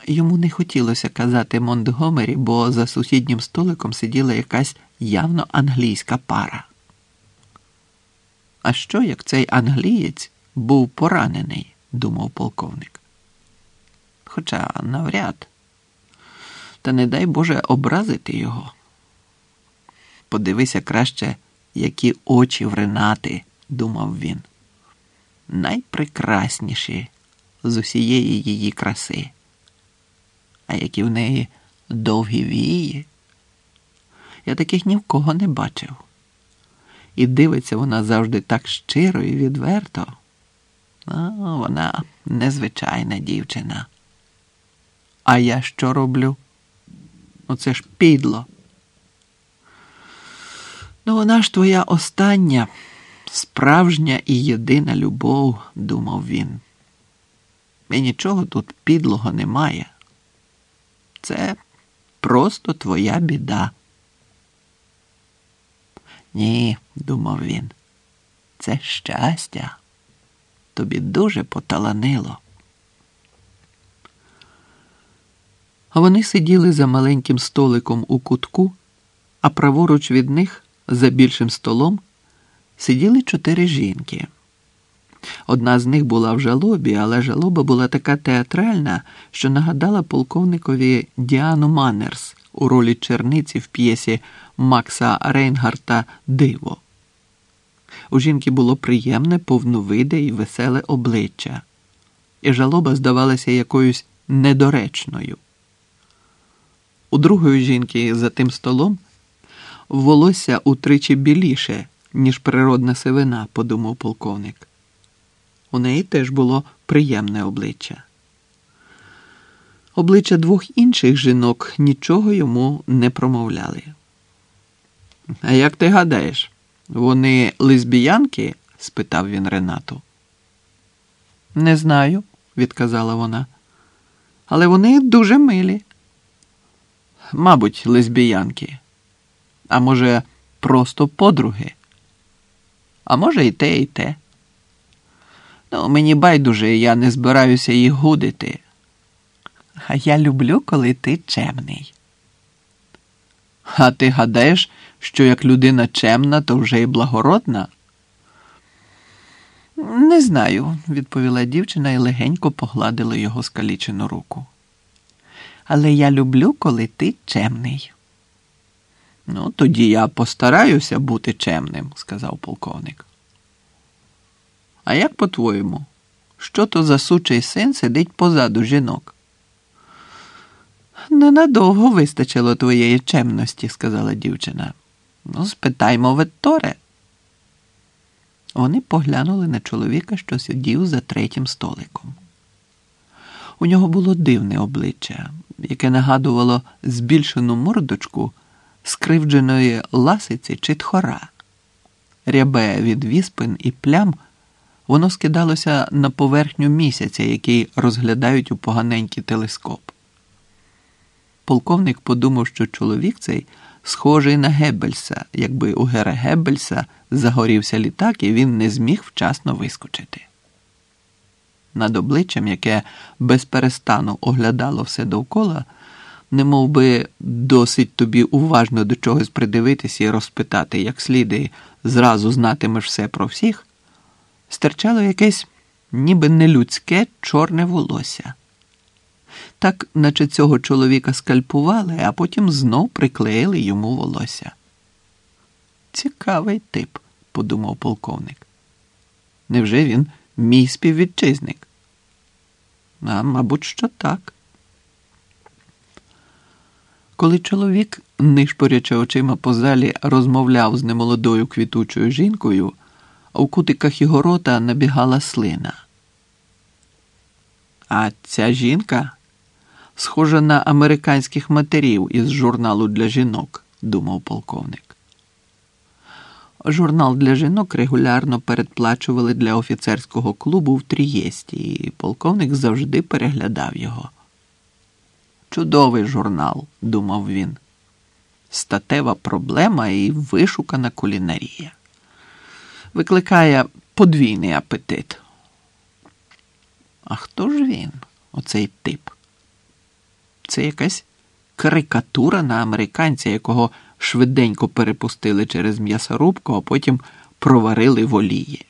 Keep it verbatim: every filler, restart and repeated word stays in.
Йому не хотілося казати Монтгомері, бо за сусіднім столиком сиділа якась явно англійська пара. А що, як цей англієць був поранений, думав полковник. Хоча навряд. Та не дай Боже образити його. Подивися краще, які очі в Ренати, думав він. Найпрекрасніші з усієї її краси. А які в неї довгі вії. Я таких ні в кого не бачив. І дивиться вона завжди так щиро і відверто. А вона незвичайна дівчина. А я що роблю? Оце ж підло. Ну, вона ж твоя остання, справжня і єдина любов, думав він. І нічого тут підлого немає. Це просто твоя біда. Ні, думав він, це щастя. Тобі дуже поталанило. А вони сиділи за маленьким столиком у кутку, а праворуч від них, за більшим столом, сиділи чотири жінки. Одна з них була в жалобі, але жалоба була така театральна, що нагадала полковникові Діану Маннерс у ролі черниці в п'єсі Макса Рейнгарта «Диво». У жінки було приємне, повновиде і веселе обличчя, і жалоба здавалася якоюсь недоречною. У другої жінки за тим столом волосся утричі біліше, ніж природна сивина, подумав полковник. У неї теж було приємне обличчя. Обличчя двох інших жінок нічого йому не промовляли. «А як ти гадаєш, вони лесбіянки?» – спитав він Ренату. «Не знаю», – відказала вона. «Але вони дуже милі». «Мабуть, лесбіянки. А може, просто подруги? А може, і те, і те. Ну, мені байдуже, я не збираюся їх гудити. А я люблю, коли ти чемний». «А ти гадаєш, що як людина чемна, то вже й благородна?» «Не знаю», – відповіла дівчина і легенько погладила його скалічену руку. «Але я люблю, коли ти чемний». «Ну, тоді я постараюся бути чемним», – сказав полковник. «А як по-твоєму, що то за сучий син сидить позаду жінок?» «Ненадовго вистачило твоєї чемності», – сказала дівчина. «Ну, спитаймо в Етторе». Вони поглянули на чоловіка, що сидів за третім столиком. У нього було дивне обличчя, яке нагадувало збільшену мордочку скривдженої ласиці чи тхора. Рябе від віспин і плям, воно скидалося на поверхню місяця, який розглядають у поганенький телескоп. Полковник подумав, що чоловік цей схожий на Геббельса, якби у Гера Геббельса загорівся літак і він не зміг вчасно вискочити. Над обличчям, яке безперестану оглядало все довкола, немов би досить тобі уважно до чогось придивитися і розпитати, як слід, і зразу знатимеш все про всіх, стирчало якесь ніби нелюдське чорне волосся. Так, наче цього чоловіка скальпували, а потім знов приклеїли йому волосся. «Цікавий тип», – подумав полковник. «Невже він мій співвітчизник?» А, мабуть, що так. Коли чоловік, нишпорячи очима по залі, розмовляв з немолодою квітучою жінкою, у кутиках його рота набігала слина. «А ця жінка схожа на американських матерів із журналу для жінок», – думав полковник. Журнал для жінок регулярно передплачували для офіцерського клубу в Трієсті, і полковник завжди переглядав його. «Чудовий журнал», – думав він. «Статева проблема і вишукана кулінарія. Викликає подвійний апетит». А хто ж він, оцей тип? Це якась карикатура на американця, якого швиденько перепустили через м'ясорубку, а потім проварили в олії.